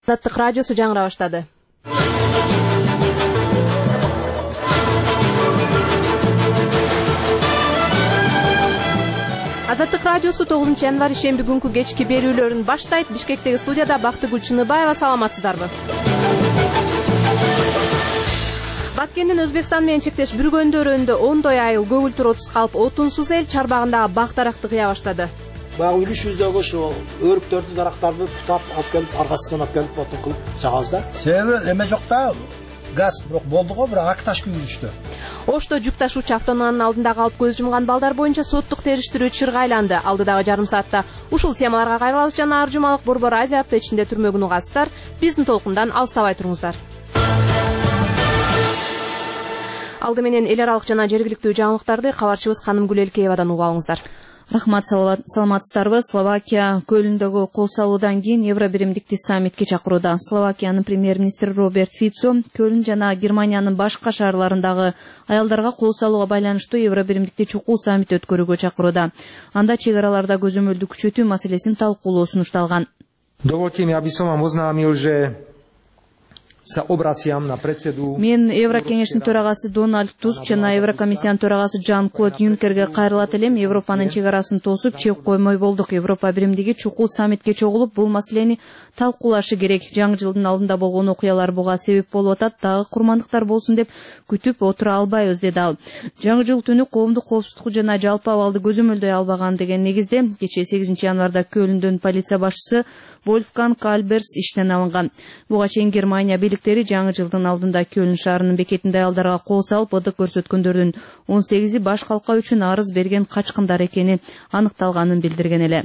Азаттык радиосу жаңыра баштады. Азаттык радиосу 9 январь шемби күнкү кечки берүүлөрүн баштайт. Бишкектеги студияда Бактыгүл Чыныбаева, саламатсыздарбы? Баткендин Өзбекстан менен чектеш бүргөндөрүндө ондой айыл көгүлтүр отуз калып, отунсуз эл чарбагындагы бак-даракты кыя баштады. Баягы үлүшүбүздөгү ушу өрүктөрдү, дарактарды тутап алып келип, аркасынан алып келип отун кылып жагабыз да. Себеби эме жок да, газ болду го, бирок акташ күйгүзүштү. Ошто жүк ташуучу автоунаанын алдында калып көз жумган балдар боюнча соттук териштирүү чырга айланды. Алдыдагы жарым саатта ушул темаларга кайрылабыз жана ар жумалык Борбор Азия апта ичинде түрмөгүн угасыздар. Биздин толкундан алыстабай туруңуздар. Алды менен эл аралык жана жергиликтүү жаңылыктарды кабарчыбыз Канымгүл Элкеевадан угуп алыңыздар. Рахмат, саламатсыздарбы. Словакия көлүндөгү кол салуудан кийин Евробиримдикти саммитке чакырууда. Словакиянын премьер-министри Роберт Фицо Көлн жана Германиянын башка шаарларындагы аялдарга кол салууга байланыштуу Евробиримдикти чукул саммит өткөрүүгө чакырууда. Анда чек араларда көзөмөлдү күчөтүү маселесин талкуулоо сунушталган. Доволте ми, аби сом вам ознамил, же Мен Еврокеңештин төрагасы Дональд Туск жана Еврокомиссиянын төрагасы Жан-Клод Юнкерге кайрылат элем. Европанын чек арасын тосуп, чек коймой болдук. Европа биримдиги чукул саммитке чогулуп, бул маселени талкуулашы керек. Жаңы жылдын алдында болгон окуялар буга себеп болуп атат. Дагы курмандыктар болсун деп күтүп отура албайбыз, деди ал. Жаңы жыл түнү коомдук коопсуздук жана жалпы абалды көзөмөлдөй албаган деген негизде кечээ 8 январда Көлүндөн полиция башчысы Вольфганг Альберс иштен алынган. Буга чейин Германия бийликтери жаңы жылдын алдында Көлн шаарынын бекетинде аялдарга кол салып, ылдык көрсөткөндөрдүн 18-и баш калка үчүн арыз берген качкындар экени аныкталганын билдирген эле.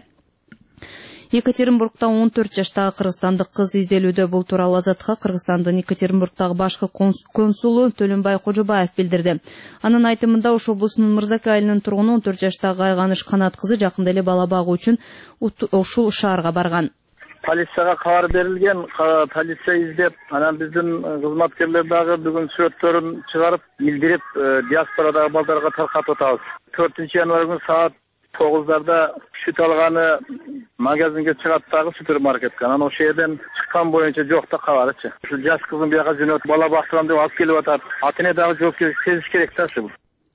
Екатеринбургда 14 жаштагы кыргызстандык кыз изделүүдө. Бул тууралуу Азаттыкка Кыргызстандын Екатеринбургдагы башкы консулу Төлөнбай Кожобаев билдирди. Анын айтымында Ош облусунун Мырзаке айылынын тургуну 14 жаштагы Айганыш Канат кызы жакында эле бала багуу үчүн ушул шаарга барган. Полицияга кабар берилген, полиция издеп, анан биздин кызматкерлер дагы бүгүн сүрөттөрүн чыгарып, билдирип, диаспорадагы балдарга таркатып атабыз. 4 январь күнү саат 9-дарда сүт алганы магазинге чыгат дагы супермаркетке. Анан ошол жерден чыккан боюнча жок да кабарычы. Ушу жаш кызын бияка жөнөтүп, бала бактырам деп алып келип атат. Ата-эне дагы жооп сезиш керек да ушул.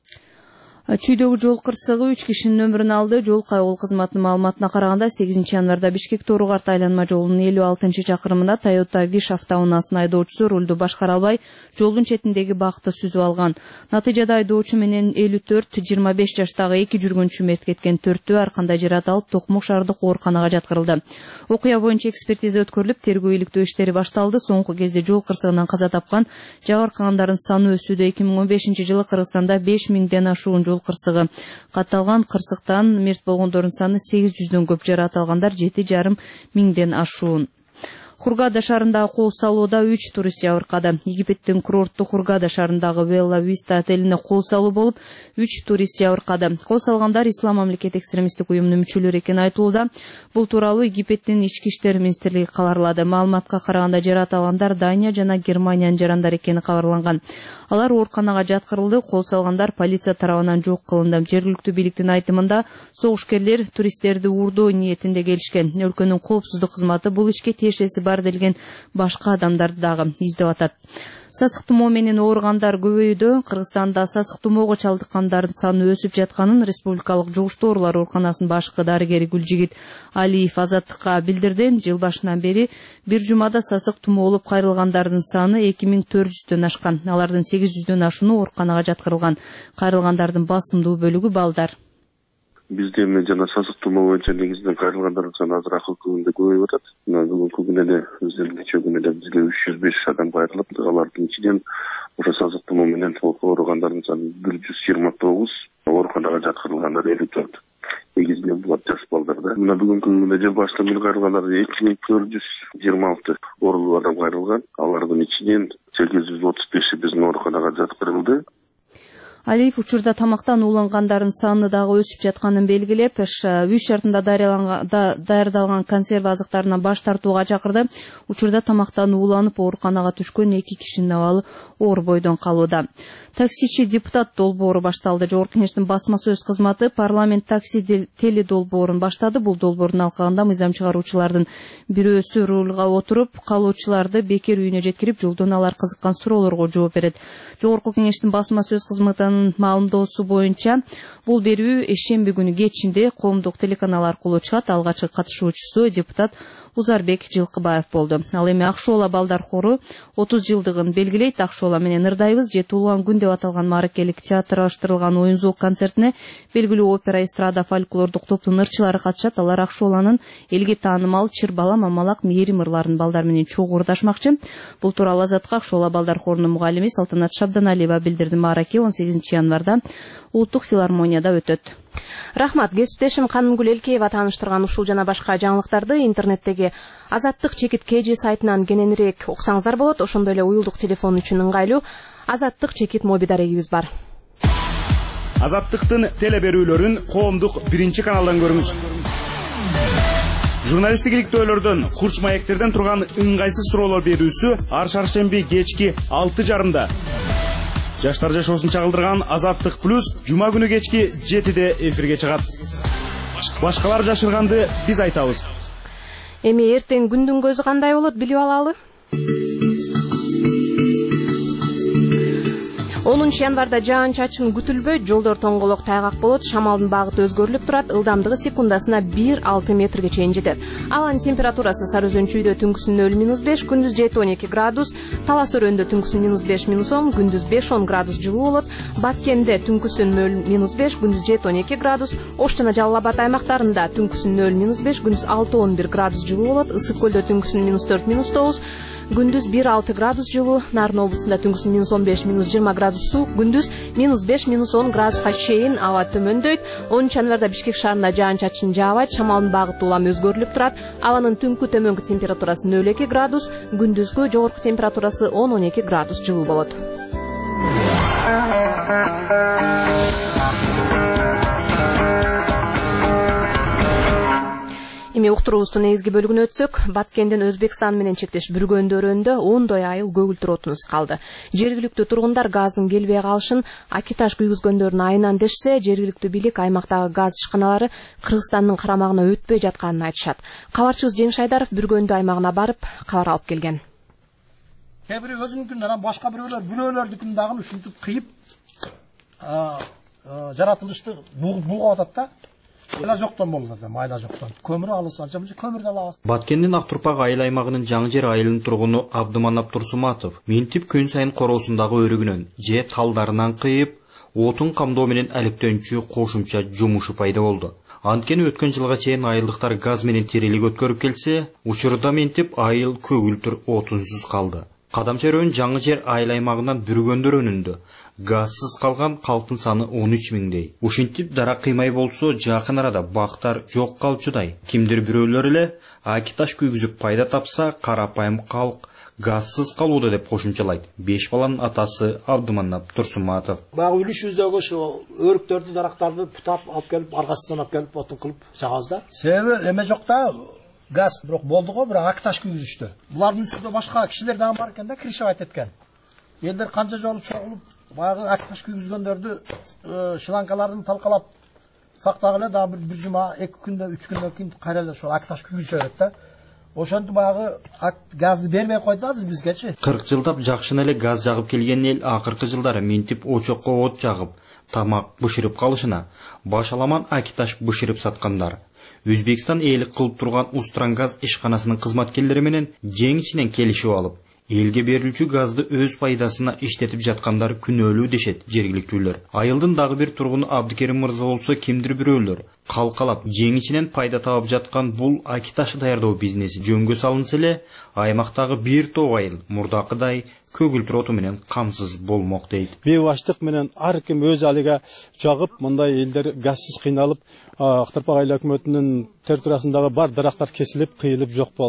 Чүйдөгү жол кырсыгы 3 кишинин өмүрүн алды. Жол кайгыл кызматынын маалыматына караганда 8 январда Бишкек Тооругарт айланма жолунун 56-чакырымында Toyota Wish автоунаасынын айдоочусу рулду башкара албай, жолдун четиндеги бакты сүзүп алган. Натыйжада айдоочу менен 54-25 жаштагы 2 жүргүнчү мерт кеткен. 4-төө ар кандай жарат алып, Токмок шаардык ооруканага жаткырылды. Окуя боюнча экспертиза өткөрүлүп, тергөө иликтөө иштери башталды. Соңку кезде жол кырсыгынан каза тапкан, жабыркагандардын саны өсүүдө. 2015-жылы Кыргызстанда 5000ден ашуун жол кырсыгы катталган. Кырсыктан мерт болгондордун саны 800дөн көп, жарат алгандар 7,5 миңден ашуун. Хургада шаарындагы кол салууда 3 турист жабыркады. Египеттин курорттук Хургада шаарындагы Белла Виста отелине кол салуу болуп, 3 турист жабыркады. Кол салгандар Ислам мамлекет экстремисттик уюмунун мүчөлөрү экени айтылууда. Бул тууралуу Египеттин ички иштер министрлиги кабарлады. Маалыматка караганда жарат алгандар Дания жана Германиянын жарандары экени кабарланган. Алар ооруканага жаткырылды. Кол салгандар полиция тарабынан жок кылынды. Жергиликтүү бийликтин айтымында соогушкерлер туристтерди уурдоо ниетинде келишкен. Өлкөнүн коопсуздук кызматы бул ишке тиешеси бар делген башка адамдарды дагы издеп атат. Сасык тумоо менен ооругандар көбөйүүдө. Кыргызстанда сасык тумоого чалдыккандардын саны өсүп жатканын Республикалык жугуштуу оорулар ооруканасынын башкы дарыгери Гүлжигит Алиев Азаттыкка билдирди. Жыл башынан бери бир жумада сасык тумоо болуп кайрылгандардын саны 2400дөн ашкан. Алардын 800дөн ашууну ооруканага жаткырылган. Кайрылгандардын басымдуу бөлүгү балдар. Бизде эми жана сасык тумоо боюнча негизинен кайрылгандардын саны азыраак күндө көбөйүп атат. Бүгүнкү күнү эле нече күн эле бизге 305 адам кайрылып, алардын ичинен ошо сасык тумоо менен ооругандардын саны 129, ооруканага жаткырылгандар 54. Негизинен булар жаш балдар да. Мына бүгүнкү күндө жыл башынан бери кайрылгандар 2426 оорулуу адам кайрылган. Алардын ичинен 835 биздин ооруканага жаткырылды. Алиев учурда тамактан уулангандардын саны дагы өсүп жатканын белгилеп, үй шартында даярдалган консерва азыктарынан баш тартууга чакырды. Учурда тамактан ууланып ооруканага түшкөн 2 кишинин абалы оор бойдон калууда. Таксичи депутат долбоору башталды. Жогорку Кеңештин басма сөз кызматы парламент такси тели долбоорун баштады. Бул долбоордун алкагында мыйзам чыгаруучулардын бирөөсү рулга отуруп, калуучуларды бекер үйүнө жеткирип, жолдон алар кызыккан суроолорго жооп берет. Жогорку Кеңештин басма сөз кызматынын маалымдоосу боюнча, бул берүү шемби күнү кечинде коомдук телеканал аркылуу чыгат. Алгачкы катышуучусу депутат Узарбек Жылкыбаев болду. Ал эми Акшоола балдар хору 30 жылдыгын белгилейт. Акшоола менен ырдайбыз же туулган күн деп аталган мааракелик театрлаштырылган оюн-зоок концертине белгилүү опера, эстрада, фольклордук топтун ырчылары катышат. Алар Акшооланын элге таанымал Чыр бала, Мамалак, Мээрим ырларын балдар менен чогуу ырдашмакчы. Бул тууралуу Азатка Акшоола балдар хорунун мугалими Салтанат Шабданалиева билдирди. Маараке 18 январда Улуттук филармонияда өтөт. Рахмат. Кесиптешим Канымгүл Элкеева тааныштырган ушул жана башка жаңылыктарды интернеттеги Азаттык чекит KG сайтынан кененирээк уксаңыздар болот. Ошондой эле уюлдук телефон үчүн ыңгайлуу Азаттык чекит моби дарегибиз бар. Азаттыктын телеберүүлөрүн коомдук 1-каналдан көрүңүз. Журналисттик иликтөөлөрдөн, курч маектерден турган ыңгайсыз суроолор берүүсү ар шаршемби кечки 6:30. Жаштар жашоосун чагылдырган Азаттык плюс жума күнү кечки 7-де эфирге чыгат. Башкалар жашырганды биз айтабыз. Эми эртең күндүн көзү кандай болот билип алалы. 10 январда жаан-чачын күтүлбөйт, жолдор тоңголок тайгак болот, шамалдын багыты өзгөрүлүп турат, ылдамдыгы секундасына 1-6 метрге чейин жетет. Абанын температурасы Сары Өзөн чүйдө түнкүсүн 0-5, күндүз 7-12 градус, Талас өрөндө түнкүсүн -5-10, күндүз 5-10 градус жылуу болот, Баткенде түнкүсүн 0-5, күндүз 7-12 градус, Ош жана Жалал Абад аймактарында түнкүсүн 0-5, күндүз 6-11 градус жылуу болот, Ысык көлдө түнкүсүн -4-9, күндүз 1-6 градус жылуу, Нарын облусунда түнкүсүн -15-20 градус суук, күндүз -5-10 градуска чейин аба төмөндөйт. 10 январда Бишкек шаарында жаан-чачын жаабайт, шамалдын багыты улам өзгөрүлүп турат. Абанын түнкү төмөнкү температурасы 0-2 градус, күндүзгү жогорку температурасы 10-12 градус жылуу болот. Эми уктуруубуздун негизги бөлүгүнө өтсөк, Баткенден Өзбекстан менен чектеш бүргөндө өрөндө 10 айыл көгүлтүр отунсуз калды. Жергиликтүү тургундар газдын келбей калышын акиташ күйгүзгөндөрдүн айынан дешсе, жергиликтүү бийлик аймактагы газ ишканалары Кыргызстандын карамагына өтпөй жатканын айтышат. Кабарчыбыз Жеңиш Айдаров бүргөндө аймагына барып, кабар алып келген. Кээ бирөө өзүнүкүн, анан башка бирөөлөрдүкүн дагы ушинтип кыйып жаратылышты булгап атат да. Майда жоктон болду да, майда жоктон. Көмүр алыс алчамыз, көмүрдү алабыз. Баткендин Актурпак айыл аймагынын Жаңы Жер айылынын тургуну Абдыманап Турсуматов минтип күн сайын короосундагы өрүгүнөн же талдарынан кыйып, отун камдоо менен алектенүүчү кошумча жумушу пайда болду. Анткени өткөн жылга чейин айылдыктар газ менен тирелик өткөрүп келсе, учурда минтип айыл көгүлтүр отунсуз калды. Кадамча өрөөнүн Жаңы Жер айыл аймагынан бүргөндөр өнүндө газсыз калган калктын саны 13 миңдей. Ушинтип дара кыймай болсо жакын арада бактар жок калчудай. Кимдир бирөөлөр эле акиташ күйгүзүп пайда тапса, карапайым калк газсыз калууда деп кошумчалайт. 5 баланын атасы Абдыманап Турсуматов. Багы үлүшүбүздөгү ошо өрүктөрдү, дарактарды путап алып келип, аргасынан алып келип отун кылып жагабыз да. Себеби эме жок да. Газ бирок болду го, бирок акиташ күйгүзүштү. Булардын үстүндө башка кишилер дагы бар экен да, кришевать эткен. Элдер канча жолу чогулуп, баягы акиташ күйгүзгөндөрдү шлангаларын талкалап сактагыле, дагы бир жума, 2 күндө, 3 күндөн кийин кайра ошо акиташ күйгүзүп берет да. Ошентип баягы газды бербей койду азыр бизгечи. 40 жылдап жакшына эле газ жагып келген эл акыркы жылдары минтип очокко от жагып, тамак бышырып калышына башаламан акиташ бышырып саткандар. Өзбекстан элик кылып турган Устрангаз ишканасынын кызматкерлери менен жеңичинен келишип алып, элге берилүүчү газды өз пайдасына иштетип жаткандар күнөөлүү дешет жергиликтүүлөр. Айылдын дагы бир тургуну Абдыкерим мырза болсо кимдир бирөөлөр калкалап жеңичинен пайда табып жаткан бул акиташ даярдоо бизнеси жөнгө салынса эле, аймактагы бир топ айыл мурдакыдай көгүлтүр оту менен камсыз болмок дейт. Бейбаштык менен ар ким өз алыга жагып, мындай элдер газсыз кыйналып, Актурпак айыл өкмөтүнүн территориясындагы бар дарактар кесилип, кыйылып жок болду.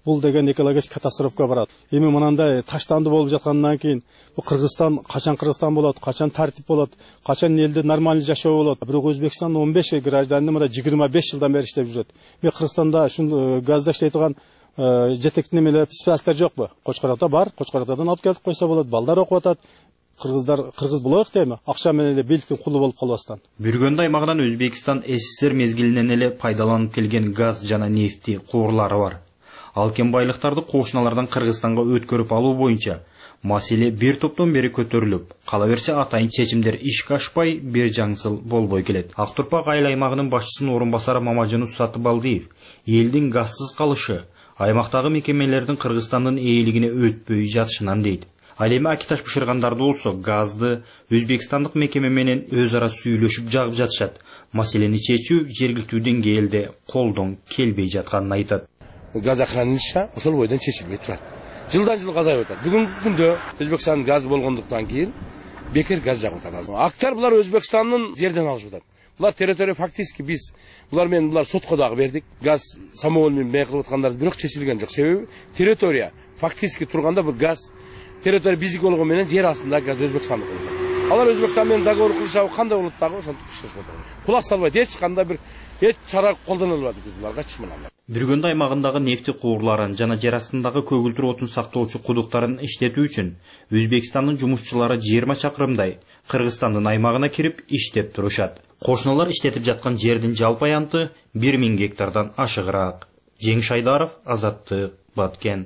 бул деген экологический катастрофка барат. Эми мынандай таштанды болуп жаткандан кийин бул Кыргызстан качан Кыргызстан болот, качан тартип болот, качан элде нормалдуу жашоо болот. Бирок Өзбекстандын 15 гражданы мына 25 жылдан бери иштеп жүрөт. Мен Кыргызстанда ушул газда иштей турган жетектин эмелер специалисттер жокпу? Кочкорокто бар, Кочкороктордон алып келип койсо болот. Балдар окуп атат. Кыргыз болоюк дейми? Акча менен эле бийликтин кулу болуп калбастан. Бүргөндө аймагынан Өзбекстан СССР мезгилинен эле пайдаланып келген газ жана нефти куурлары бар. Ал кен байлыктарды кошуналардан Кыргызстанга өткөрүп алуу боюнча маселе бир топтон бери көтөрүлүп, кала берсе атайын чечимдер ишке ашпай, бир жаңсыл болбой келет. Ак Турпак айыл аймагынын башчысынын орун басары Мамажанов Сатыбалдиев элдин газсыз калышы аймактагы мекемелердин Кыргызстандын ээлигине өтпөй жатышынан дейт. Ал эми акиташ бышыргандарды болсо газды өзбекстандык мекеме менен өз ара сүйлөшүп жагып жатышат. Маселени чечүү жергиликтүү деңгээлде колдон келбей жатканын айтат. Газ охранилища ошол бойдон чечилбей турат. Жылдан жылга азайып атат. Бүгүнкү күндө Өзбекстандын газы болгондуктан кийин бекер газ жагып атат. Актар булар Өзбекстандын жерден алышып атат. Булар территория фактически биз булар менен булар сотко дагы бердик. Газ самоол менен бей кылып аткандарды бирок чечилген жок. Себеби территория фактически турганда бул газ территория биздики болгон менен жер астында газ Өзбекстандык болот. Алар Өзбекстан менен договор кылышабы кандай болот дагы ошентип бышкырышып атат. Кулак салбайт, эч кандай бир чара колдонулуп атат буларга чымынан. Бүргөндө аймагындагы нефти куурларын жана жер астындагы көгүлтүр отун сактоочу кудуктарын иштетүү үчүн Өзбекстандын жумушчулары 20 чакырымдай Кыргызстандын аймагына кирип иштеп турушат. Кошуналар иштетип жаткан жердин жалпы аянты 1000 гектардан ашыгыраак. Жеңиш Айдаров, Азаттык, Баткен.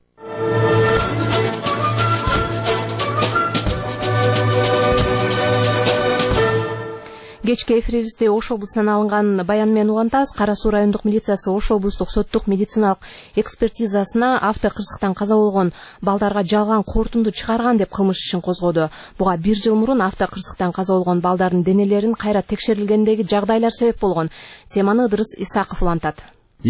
Кечки эфирибизде Ош облусунан алынган баян менен улантабыз. Кара Суу райондук милициясы Ош облустук соттук медициналык экспертизасына автокырсыктан каза болгон балдарга жалган корутунду чыгарган деп кылмыш ишин козгоду. Буга 1 жыл мурун автокырсыктан каза болгон балдардын денелерин кайра текшерилгендеги жагдайлар себеп болгон. Теманы Ыдырыс Исаков улантат.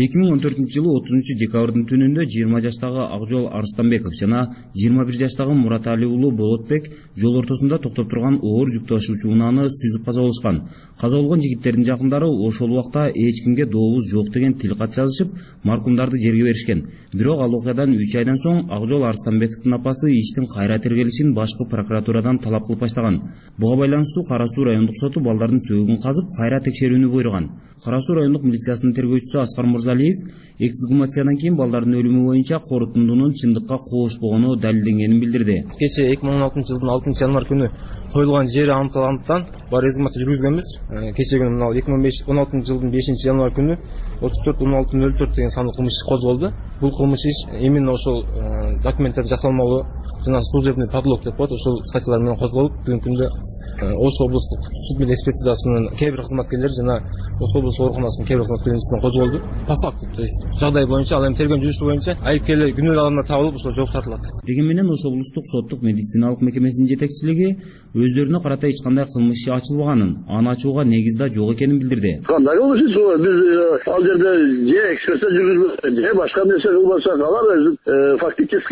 2014 жылы 30 декабрдын түнүндө 20 жаштагы Акжол Арыстанбеков жана 21 жаштагы Муратали уулу Болотбек жол ортосунда токтоп турган оор жүк ташуучу унааны сүзүп каза болушкан. Каза болгон жигиттердин жакындары ошол убакта эч кимге дообуз жок деген тил кат жазышып, маркумдарды жерге беришкен. Бирок ал окуядан 3 айдан соң Акжол Арыстанбековдун апасы иштин кайра тергелишин башкы прокуратурадан талап кылып баштаган. Буга байланыштуу Кара Суу райондук соту балдардын сөөгүн казып, кайра текшерүүнү буйруган. Кара Суу райондук милициясынын тергөөчүсү Аскар Мурзалиев эксгумациядан кийин балдардын өлүмү боюнча корутундунун чындыкка коошпогону далилденгенин билдирди. Кече 2016 жылдын 6 январь күнү коюлган жери аныкталгандыктан бар эксгумация жүргүзгөнбүз. Кече күнү 2016 жылдын 5 январь күнү 34-16-04 деген санлуу кылмыш иши козголду. Бул кылмыш иш именно ошол документтер жасалмалуу жана служебный подлог деп коет, ошол статьялар менен козголуп, бүгүнкү күндө Ош облустук суд медиа экспертизасынын кээ бир кызматкерлери жана Ош облустук ооруканасынын кээ бир кызматкерлеринин үстүнөн козголду. По факту, то есть жагдай боюнча, ал эми тергөө жүрүшү боюнча айыпкерлер күнөөлүү адамдар табылып, ошол жооп тартылат. Дегени менен Ош облустук соттук медициналык мекемесинин жетекчилиги өздөрүнө карата эч кандай кылмыш иши ачылбаганын, аны ачууга негиз да жок экенин билдирди. Кандай болуш иш бол? Биз ал жерде же экспертиза жүргүзбөйт, же башка нерсе кылбасак, алар фактически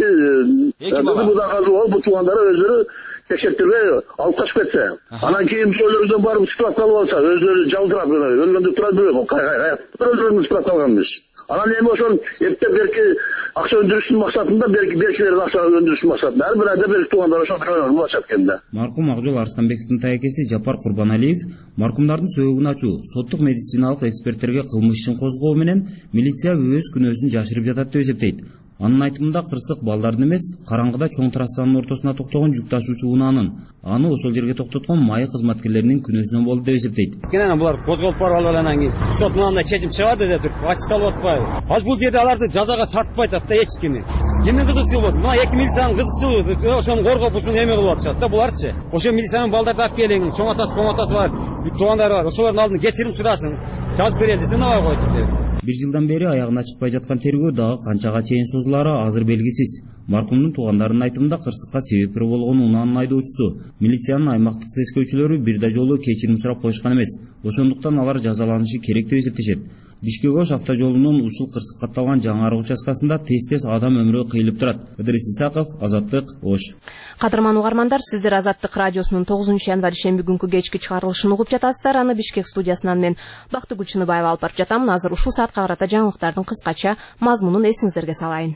будан казып алып, бу туугандары өздөрү текшертирбей алып качып кетсе, анан кийин сөйлөрүбүздөн барып справка алып алса, өздөрү жалтырап өлгөндө турат бирок өздөрүбүз справка алганбыз. Анан эми ошол эптеп берки акча өндүрүштүн максатында беркилердин акча өндүрүштүн максатында ар бир айда берки туугандар ошол булачат экен да. Маркум Акжол Арыстанбековдун таекеси Жапар Курбаналиев маркумдардын сөөгүн ачуу, соттук медициналык эксперттерге кылмыш ишин козгоо менен милиция өз күнөөсүн жашырып жатат деп эсептейт. Анын айтымында кырсык балдардын эмес, караңгыда чоң трассанын ортосуна токтогон жүк ташуучу унаанын аны ошол жерге токтоткон майы кызматкерлеринин күнөөсүнөн болду деп эсептейт. Кенен булар козголуп барып анан кийин сот мынандай чечим чыгады деп ачыкталып атпайбы? Ал бул жерде аларды жазага тартпай атат да эч кими. Эмне кызыкчылык болот? Мына эки милициянын кызыкчылыгы ошону коргоп ушуну эме кылып атышат да буларчы. Ошо милициянын балдарды алып келиң, чоң атасы, коң атасы бар, туугандары бар. Ошолордун алдына кечирим сурасын, жазып берели десең албай койду. 1 жылдан бери аягына чыкпай жаткан тергөө дагы канчага чейин созулаары азыр белгисиз. Маркумдун туугандарынын айтымында кырсыкка себепкер болгон унаанын айдоочусу, милициянын аймактык тескөөчүлөрү бир да жолу кечирим сурап коюшкан эмес. Ошондуктан алар жазаланышы керек деп эсептешет. Бишкек-Ош автожолунун ушул кырсык катталган жаңы арык участкасында тез адам өмүрү кыйылып турат. Ыдрис Исаков, Азаттык, Ош. Кадырман угармандар, сиздер Азаттык радиосунун 9 январь шемби күнкү кечки чыгарылышын угуп жатасыздар. Аны Бишкек студиясынан мен Бактыгүл Чыныбаева алып барып жатам. Азыр ушул саатка карата жаңылыктардын кыскача мазмунун эсиңиздерге салайын.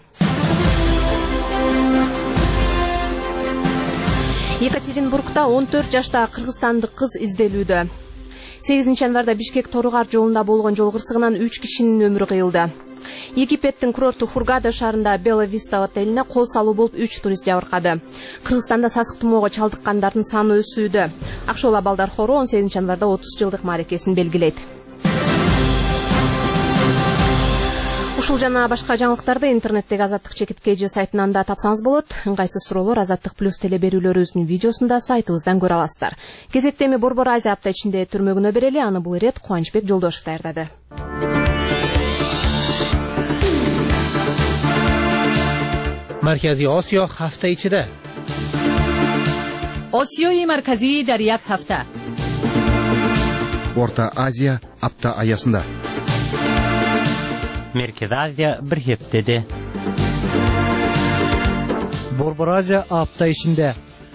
Екатеринбургда 14 жаштагы кыргызстандык кыз изделүүдө. 8 январда Бишкек Торугар жолунда болгон жол кырсыгынан 3 кишинин өмүрү кыйылды. Египеттин курорту Хургада шаарында Бела Виста отелине кол салуу болуп 3 турист жабыркады. Кыргызстанда сасык тумоого чалдыккандардын саны өсүүдө. Акшола балдар хору 18 январда 30 жылдык мааракесин белгилейт. Ушул жана башка жаңылыктарды интернеттеги Азаттык ЧКТ сайтынан да тапсаңыз болот. Ыңгайсыз суроолор Азаттык плюс телеберүүлөрүбүздүн видеосунда сайтыбыздан көрө аласыздар. Кезекте эми Борбор Азия апта ичинде түрмөгүнө берели. Аны бул ирет Кубанычбек Жолдошев даярдады. Маркази Осиё ҳафта ичида. Осиёи марказӣ дар як ҳафта. Орта Азия апта аясында. Merkez Азия bir heptede. Борбор Азия апта ичинде.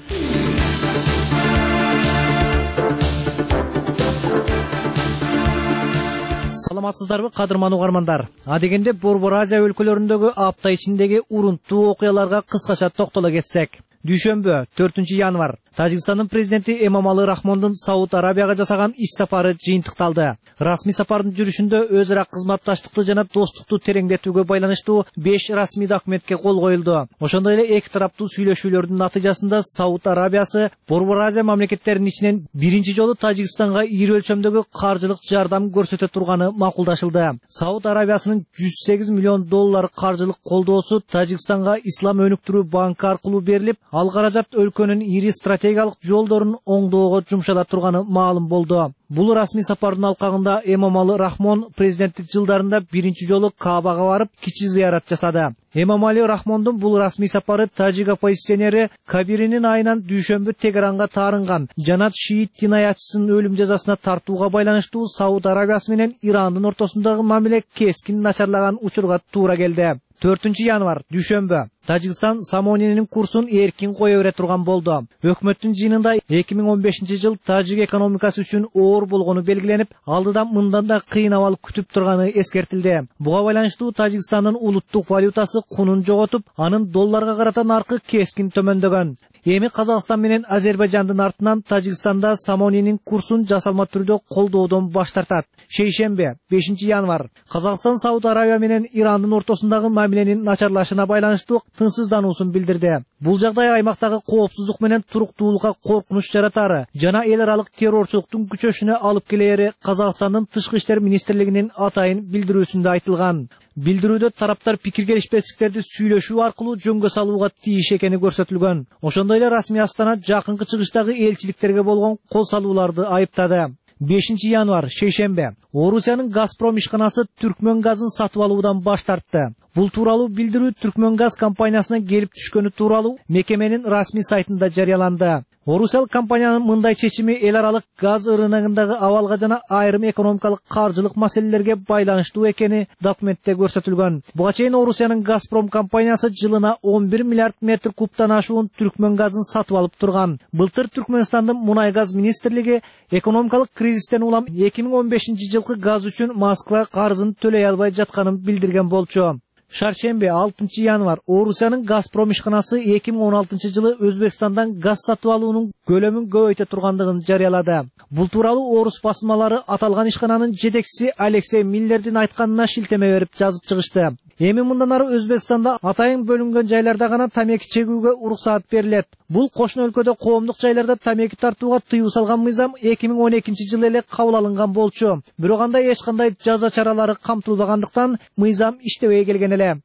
Саламатсыздарбы, кадырман угармандар. Адегенде Борбор Азия өлкөлөрүндөгү апта ичиндеги урунттуу окуяларга кыскача токтоло кетсек. Дүйшөмбү 4 январь Тажикстандын президенти Эмомали Рахмондун Сауд Арабияга жасаган иш сапары жыйынтыкталды. Расмий сапардын жүрүшүндө өз ара кызматташтыкты жана достукту тереңдетүүгө байланыштуу 5 расмий документке кол коюлду. Ошондой эле эки тараптуу сүйлөшүүлөрдүн натыйжасында Сауд Арабиясы Борбор Азия мамлекеттеринин ичинен биринчи жолу Тажикстанга ири өлчөмдөгү каржылык жардам көрсөтө турганы макулдашылды. Сауд Арабиясынын $108 миллион каржылык колдоосу Тажикстанга Ислам өнүктүрүү банкы аркылуу берилип, ал каражат өлкөнүн ири стратегиялык жолдорун оңдоого жумшала турганы маалым болду. Бул расмий сапардын алкагында Эмомали Рахмон президенттик жылдарында биринчи жолу Каабага барып, кичи зыярат жасады. Эмомали Рахмондун бул расмий сапары тажик оппозиционери Кабиринин айынан дүйшөмбү Тегеранга таарынган жанат шиит динаятчысынын өлүм жазасына тартууга байланыштуу Сауд Арабиясы менен Ирандын ортосундагы мамиле кескин начарлаган учурга туура келди. 4 январь дүйшөмбү Тажикстан Самонинин курсун эркин кое бере турган болду. Өкмөттүн жыйынында 2015 жыл тажик экономикасы үчүн оор болгону белгиленип, алдыда мындан да кыйын абал күтүп турганы эскертилди. Буга байланыштуу Тажикстандын улуттук валютасы кунун жоготуп, анын долларга карата наркы кескин төмөндөгөн. Эми Казакстан менен Азербайжандын артынан Тажикстанда Самонинин курсун жасалма түрдө колдоодон баш тартат. Шейшембе 5 январь Казакстан Сауд Арабия менен Ирандын ортосундагы мамиленин начарлашына байланыштуу тынчсыздануусун билдирди. Бул жагдай аймактагы коопсуздук менен туруктуулукка коркунуч жаратары жана эл аралык террорчулуктун күчөшүнө алып келери Казакстандын тышкы иштер министрлигинин атайын билдирүүсүндө айтылган. Билдирүүдө тараптар пикир келишпестиктерди сүйлөшүү аркылуу жөнгө салууга тийиш экени көрсөтүлгөн. Ошондой эле расмий Астана жакынкы чыгыштагы элчиликтерге болгон кол салууларды айыптады. 5 январь шейшембе Орусиянын Газпром ишканасы Түркмөн газын сатып алуудан баш тартты. Бул тууралуу билдирүү Түркмөн газ компаниясына келип түшкөнү тууралуу мекеменин расмий сайтында жарыяланды. Орусиялык компаниянын мындай чечими эл аралык газ рыногундагы абалга жана айрым экономикалык каржылык маселелерге байланыштуу экени документте көрсөтүлгөн. Буга чейин Орусиянын Газпром компаниясы жылына 11 миллиард метр кубтан ашуун Түркмөн газын сатып алып турган. Былтыр Түркмөнстандын мунай газ министрлиги экономикалык кризистен улам 2015 жылкы газ үчүн Москва карызын төлөй албай жатканын билдирген болчу. Шаршембе 6 январь Орусиянын Газпром ишканасы 2016 жылы Өзбекстандан газ сатып алуунун көлөмүн көбөйтө тургандыгын жарыялады. Бул тууралуу орус басмалары аталган ишкананын жетекчиси Алексей Миллердин айтканына шилтеме берип жазып чыгышты. Эми мындан ары Өзбекстанда атайын бөлүнгөн жайларда гана тамеки чегүүгө уруксаат берилет. Бул кошуна өлкөдө коомдук жайларда тамеки тартууга тыюу салган мыйзам 2012 жылы эле кабыл алынган болчу. Бирок анда эч кандай жаза чаралары камтылбагандыктан мыйзам иштебей келген эле.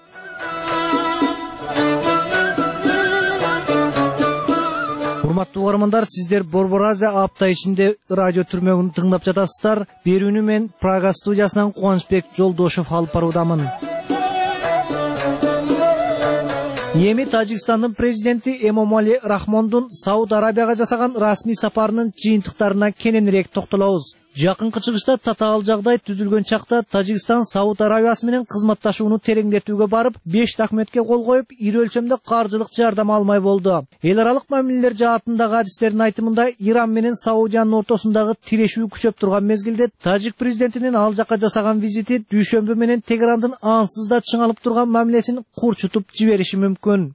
Урматтуу угармандар, сиздер Борбор Азия апта ичинде радио түрмөгүн тыңдап жатасыздар. Берүүнү мен Прага студиясынан Кубанычбек Жолдошев алып баруудамын. Эми Тажикстандын президенти Эмомали Рахмондун Сауд Арабияга жасаган расмий сапарынын жыйынтыктарына кененирээк токтолобуз. Жакынкы чыгышта татаал жагдай түзүлгөн чакта Тажикстан Сауд Арабиясы менен кызматташууну тереңдетүүгө барып, 5 документке кол коюп, ири өлчөмдө каржылык жардам алмай болду. Эл аралык мамилелер жаатындагы адистердин айтымында Иран менен Саудиянын ортосундагы тирешүү күчөп турган мезгилде Тажик президентинин ал жакка жасаган визити дүйшөмбү менен Тегерандын ансыз да чыңалып турган мамилесин курчутуп жибериши мүмкүн.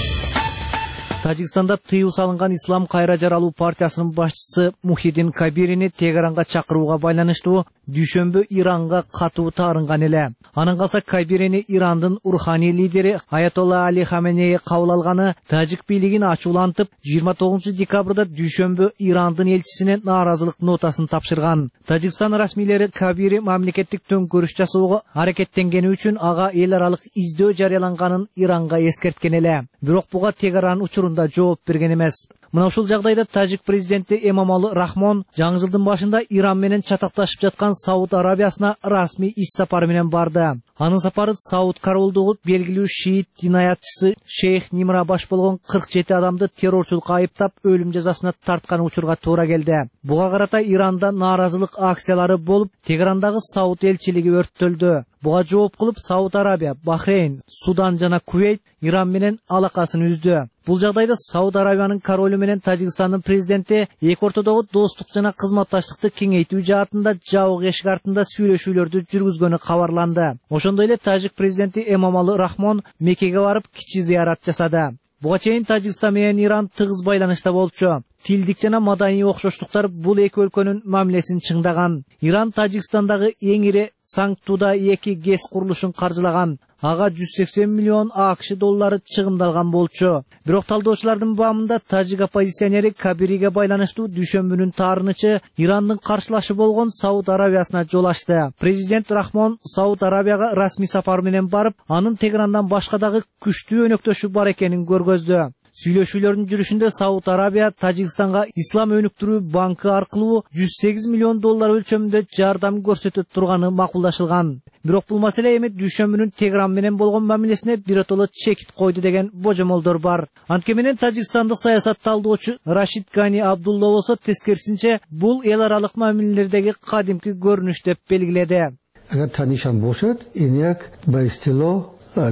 Тажикстанда тыюу салынган Ислам кайра жаралуу партиясынын башчысы Мухиддин Кабирини Тегеранга чакырууга байланыштуу дүйшөмбү Иранга катуу таарынган эле. Анын калса Кабирини Ирандын руханий лидери Аятолла Али Хаменеи кабыл алганы тажик бийлигин ачуулантып, 29 декабрда дүйшөмбү Ирандын элчисине нааразылык нотасын тапшырган. Тажикстан расмийлери Кабири мамлекеттик төңкөрүш жасоого аракеттенгени үчүн ага эл аралык издөө жарыяланганын Иранга эскерткен эле. Бирок буга Тегеран учурунда жооп берген эмес. Мына ушул жагдайда тажик президенти Эмомали Рахмон жаңы жылдын башында Иран менен чатакташып жаткан Сауд Арабиясына расмий иш сапары менен барды. Анын сапары Сауд королдугу белгилүү шиит динаятчысы Шейх Нимра баш болгон 47 адамды террорчулукка айыптап, өлүм жазасына тарткан учурга туура келди. Буга карата Иранда нааразылык акциялары болуп, Тегерандагы Сауд элчилиги өрттөлдү. Буга жооп кылып Сауд Арабия, Бахрейн, Судан жана Кувейт Иран менен алакасын үздү. Бул жагдайда Сауд Арабиянын королу менен Тажикстандын президенти эки ортодогу достук жана кызматташтыкты кеңейтүү жаатында жабык эшик артында сүйлөшүүлөрдү жүргүзгөнү кабарланды. Ошондой эле тажик президенти Эмомали Рахмон Меккеге барып кичи зыярат жасады. Буга чейин Тажикстан менен Иран тыгыз байланышта болчу. Тилдик жана маданий окшоштуктар бул эки өлкөнүн мамилесин чыңдаган. Иран Тажикстандагы эң ири Саңктуда 2 ГЭС курулушун каржылаган. Ага 180 миллион АКШ доллары чыгымдалган болчу. Бирок талдоочулардын баамында тажик оппозиционери Кабириге байланыштуу дүйшөмбүнүн таарынычы Ирандын каршылашы болгон Сауд Арабиясына жол ачты. Президент Рахмон Сауд Арабияга расмий сапар менен барып, анын Тегерандан башка дагы күчтүү өнөктөшү бар экенин көргөздү. Сүйлөшүүлөрдүн жүрүшүндө Сауд Арабия Тажикстанга Ислам өнүктүрүү банкы аркылуу 108 миллион доллар өлчөмүндө жардам көрсөтүп турганы макулдашылган. Бирок бул маселе эми дүйшөмбүнүн Тегеран менен болгон мамилесине биротоло чекит койду деген божомолдор бар. Анткени менен Тажикстандык саясат талдоочу Рашид Гани Абдулла болсо тескерисинче бул эл аралык мамилелердеги кадимки көрүнүш деп белгиледи. Агар танишан бошот, эняк ба истило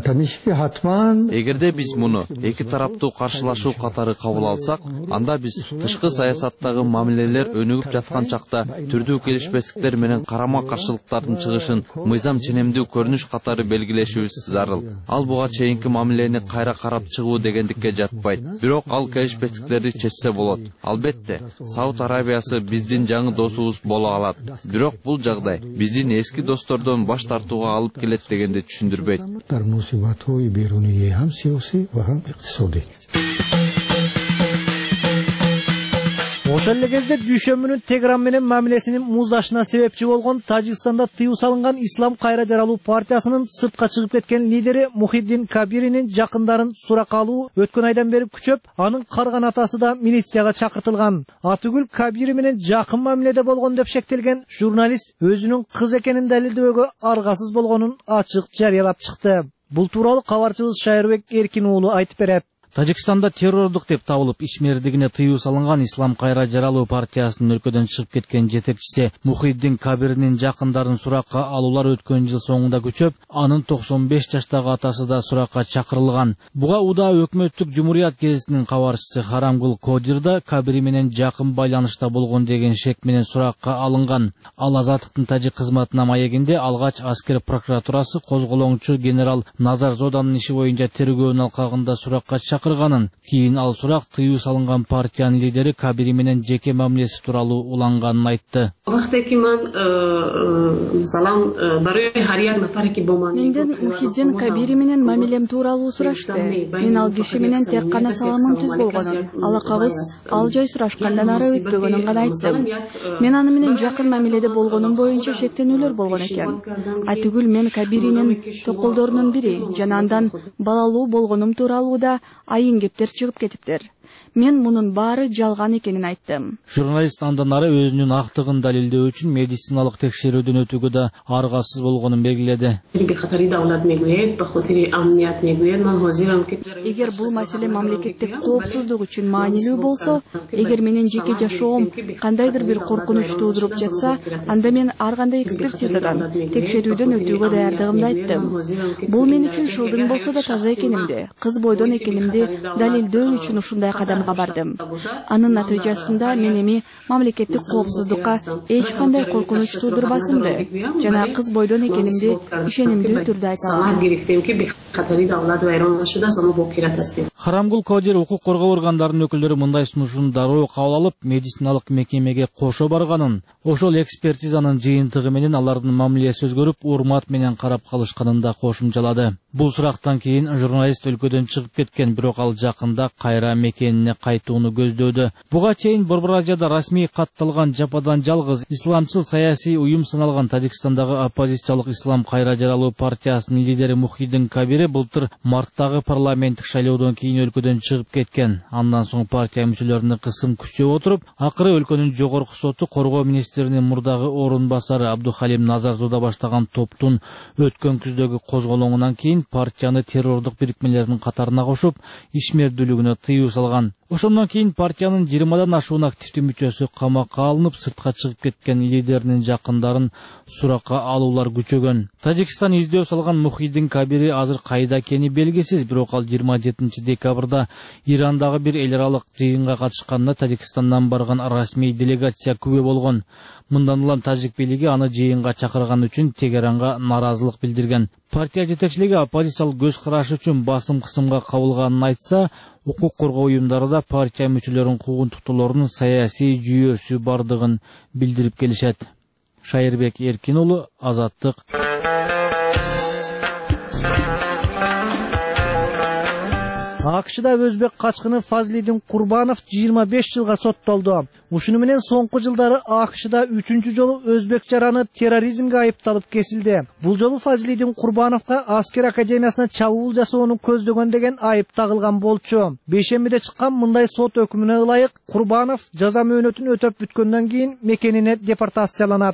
Эгерде биз муну эки тараптуу каршылашуу катары кабыл алсак, анда биз тышкы саясаттагы мамилелер өнүгүп жаткан чакта түрдүү келишпестиктер менен карама каршылыктардын чыгышын мыйзам ченемдүү көрүнүш катары белгилешибиз зарыл. Ал буга чейинки мамилени кайра карап чыгуу дегендикке жатпайт. Бирок ал келишпестиктерди чечсе болот. Албетте, Сауд Арабиясы биздин жаңы досубуз боло алат. Бирок бул жагдай биздин эски достордон баш тартууга алып келет дегенди түшүндүрбөйт. मुसीबतों बेरूनी ये हम सियासी व हम इक्तिसादी Ошол эле кезде дүйшөмбүнүн Тегеран менен мамилесинин муздашына себепчи болгон Тажикстанда тыюу салынган Ислам кайра жаралуу партиясынын сыртка чыгып кеткен лидери Мухиддин Кабиринин жакындарын суракка алуу өткөн айдан бери күчөп, анын карган атасы да милицияга чакыртылган. Атүгүл Кабири менен жакын мамиледе болгон деп шектелген журналист өзүнүн кыз экенин далилдөөгө аргасыз болгонун ачык жарыялап чыкты. Бул тууралуу кабарчыбыз Шайырбек Эркин уулу айтып берет. Тажикстанда террордук деп табылып ишмердигине тыюу салынган Ислам кайра жаралуу партиясынын өлкөдөн чыгып кеткен жетекчиси Мухиддин Кабиринин жакындарын суракка алуулар өткөн жыл соңунда күчөп, анын 95 жаштагы атасы да суракка чакырылган. Буга уда өкмөттүк Жумурiyat гезитинин кабарчысы Харамгул Кодир да Кабири менен жакын байланышта болгон деген шек менен суракка алынган. Ал Азаттыктын тажик кызматына маегинде алгач аскер прокуратурасы козголоңчу генерал Назар Зоданын иши боюнча тергөөнүн алкагында суракка чакырганын, кийин ал сурак тыюу салынган партиянын лидери Кабири менен жеке мамилеси тууралуу уланганын айтты. Менден Мухиддин Кабири менен мамилем тууралуу сурашты. Мен ал киши менен тек гана саламым түз болгонун, алакабыз ал жай сурашкандан ары өтпөгөнүн гана айттым. Мен аны менен жакын мамиледе болгонум боюнча шектенүүлөр болгон экен. Атүгүл мен Кабиринин токолдорунун бири жана андан балалуу болгонум тууралуу да айын кептер чыгып кетиптир. мен мунун баары жалган экенин айттым. Журналист андан ары өзүнүн актыгын далилдөө үчүн медициналык текшерүүдөн өтүүгө да аргасыз болгонун белгиледи. Эгер бул маселе мамлекеттик коопсуздук үчүн маанилүү болсо, эгер менин жеке жашоом кандайдыр бир коркунуч туудуруп жатса, анда мен ар кандай экспертизадан, текшерүүдөн өтүүгө даярдыгымды айттым. Бул мен үчүн шылдың болсо да таза экенимди, кыз бойдон экенимди далилдөө үчүн ушундай кадамга бардым. Анын натыйжасында мен эми мамлекеттик коопсуздукка эч кандай коркунуч туудурбасымды жана кыз бойдон экенимди ишенимдүү түрдө айта алам. Харамгул Кодир укук коргоо органдарынын өкүлдөрү мындай сунушун дароо кабыл алып, медициналык мекемеге кошо барганын, ошол экспертизанын жыйынтыгы менен алардын мамилеси өзгөрүп, урмат менен карап калышканын да кошумчалады. Бул сурактан кийин журналист өлкөдөн чыгып кеткен, бирок ал жакында кайра мекенине кайтууну көздөөдө. Буга чейин Борбор Азияда расмий катталган жападан жалгыз исламчыл саясий уюм саналган Тажикстандагы оппозициялык Ислам кайра жаралуу партиясынын лидери Мухиддин Кабири былтыр марттагы парламенттик шайлоодон кийин өлкөдөн чыгып кеткен. Андан соң партия мүчөлөрүнө кысым күчөп отуруп, акыры өлкөнүн жогорку соту коргоо министринин мурдагы орун басары Абдухалим Назарзода баштаган топтун өткөн күздөгү козголоңунан кийин партияны террордук бирикмелердин катарына кошуп, ишмердүүлүгүнө тыюу салган. Ошондон кийин партиянын 20дан ашуун активдүү мүчөсү камакка алынып, сыртка чыгып кеткен лидеринин жакындарын суракка алуулар күчөгөн. Тажикстан издөө салган Мухиддин Кабири азыр кайда экени белгисиз, бирок ал 27 декабрда Ирандагы бир эл аралык жыйынга катышканда Тажикстандан барган расмий делегация күбө болгон. Мындан улам тажик бийлиги аны жыйынга чакырган үчүн Тегеранга наразылык билдирген. Партия жетекчилиги оппозициялык көз карашы үчүн басым кысымга кабылганын айтса, укук коргоо уюмдары да партия мүчөлөрүнүн куугунтуктоолорунун саясий жүйөсү бардыгын билдирип келишет. Шайырбек Эркин уулу, Азаттык. АКШда өзбек качкыны Фазлидин Курбанов 25 жылга соттолду. Ушуну менен соңку жылдары АКШда 3-чү жолу өзбек жараны терроризмге айыпталып кесилди. Бул жолу Фазлидин Курбановго аскер академиясына чабуул жасоону көздөгөн деген айып тагылган болчу. Бейшембиде чыккан мындай сот өкүмүнө ылайык Курбанов жаза мөөнөтүн өтөп бүткөндөн кийин мекенине депортацияланат.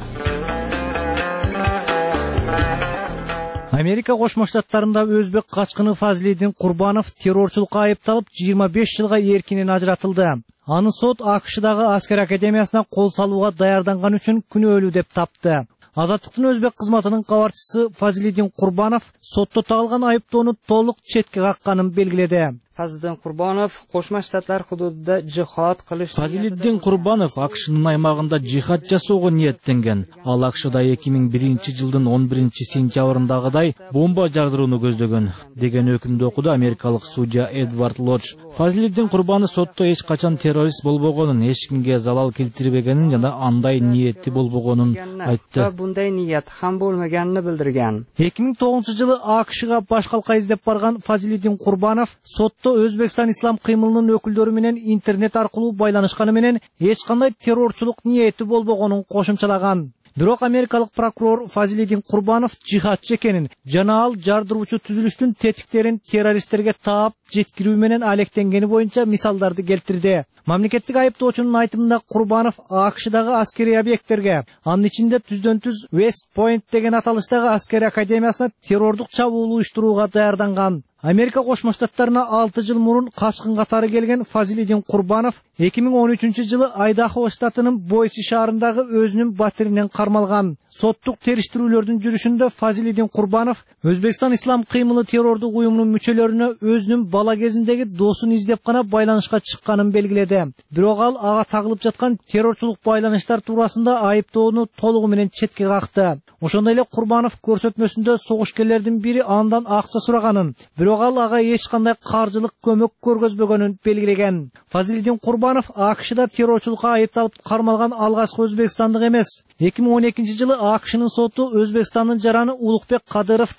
Америка Кошмо Штаттарында өзбек качкыны Фазлидин Курбанов террорчулукка айыпталып 25 жылга эркинен ажыратылды. Аны сот АКШдагы аскер академиясына кол салууга даярданган үчүн күнөөлүү деп тапты. Азаттыктын өзбек кызматынын кабарчысы Фазлидин Курбанов сотто тагылган айыптоону толук четке какканын белгиледи. Фазлидин Курбанов Кошмо Штаттар худудунда жихад кылыш. Фазлидин Курбанов АКШнын аймагында жихад жасоого ниеттенген. Ал АКШда 2001-жылдын 11-сентябрындагыдай бомба жардырууну көздөгөн деген өкүмдү окуду америкалык судья Эдвард Лодж. Фазлидин Курбанов сотто эч качан террорист болбогонун, эч кимге залал келтирбегенин жана андай ниети болбогонун айтты. Bunday niyat ham bo'lmaganini bildirgan. 2009-жылы АКШга баш калка издеп барган Фазлидин Курбанов сотто Өзбекстан ислам кыймылынын өкүлдөрү менен интернет аркылуу байланышканы менен эч кандай террорчулук ниети болбогонун кошумчалаган. Бирок америкалык прокурор Фазлидин Курбанов жихадчы экенин жана ал жардыруучу түзүлүштүн тетиктерин террористтерге таап жеткирүү менен алектенгени боюнча мисалдарды келтирди. Мамлекеттик айыптоочунун айтымында Курбанов АКШдагы аскерий объекттерге, анын ичинде түздөн-түз West Point деген аталыштагы аскерий академиясына террордук чабуул уюштурууга даярданган. Америка Кошмо Штаттарына 6 жыл мурун качкын катары келген Фазлидин Курбанов 2013-жылы Айдахо штатынын Бойси шаарындагы өзүнүн батиринен кармалган. Соттук териштирүүлөрдүн жүрүшүндө Фазлидин Курбанов Өзбекстан ислам кыймылы террордук уюмунун мүчөлөрүнө өзүнүн бала кезиндеги досун издеп гана байланышка чыкканын белгиледи. Бирок ал ага тагылып жаткан террорчулук байланыштар туурасында айыптоону толугу менен четке какты. Ошондой эле Курбанов көрсөтмөсүндө согушкерлердин бири андан акча сураганын, бирок ал ага эч кандай каржылык көмөк көргөзбөгөнүн белгилеген. Фазлидин Курбанов АКШда террорчулукка айыпталып кармалган алгачкы өзбекстандык эмес. 2012-жылы АКШнын соту Өзбекстандын жараны Улукбек Кадыровду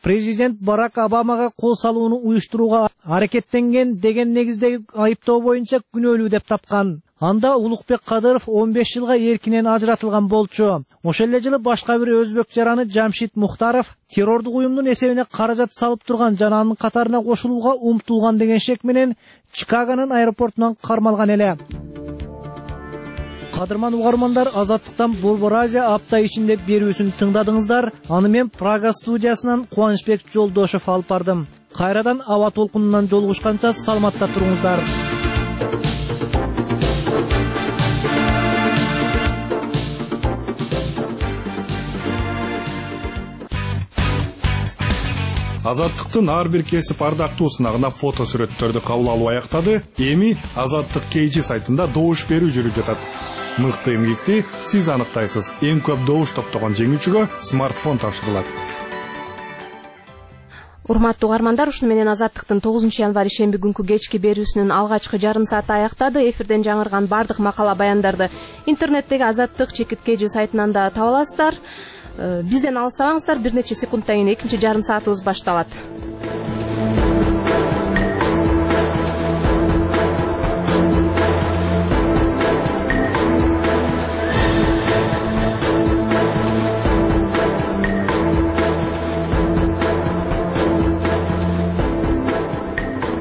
президент Барак Обамага кол салууну уюштурууга аракеттенген деген негиздеги айыптоо боюнча күнөөлүү деп тапкан. Анда Улукбек Кадыров 15 жылга эркинен ажыратылган болчу. Ошол эле жылы башка бир өзбек жараны Жамшит Мухтаров террордук уюмдун эсебине каражат салып турган жананын катарына кошулууга умтулган деген шек менен Чикагонун аэропортунан кармалган эле. Кадырман угармандар, Азаттыктан Борбор Азия апта ичинде берүүсүн тыңдадыңыздар. Аны мен Прага студиясынан Кубанычбек Жолдошев алып бардым. Кайрадан аба толкунунан жолугушканча саламатта туруңуздар. Азаттыктын ар бир кесип ардактуу сынагына фото сүрөттөрдү кабыл алуу аяктады. Эми Азаттык KG сайтында добуш берүү жүрүп жатат. Мыкты эмгекти сиз аныктайсыз. Эң көп добуш топтогон жеңүүчүгө смартфон тапшырылат. Урматтуу угармандар, ушуну менен Азаттыктын 9 январь ишемби күнкү кечки берүүсүнүн алгачкы жарым сааты аяктады. Эфирден жаңырган бардык макала баяндарды интернеттеги Азаттык-KG сайтынан да таба аласыздар. Бизден алыстабаңыздар, бир нече секундтан кийин экинчи жарым саатыбыз башталат.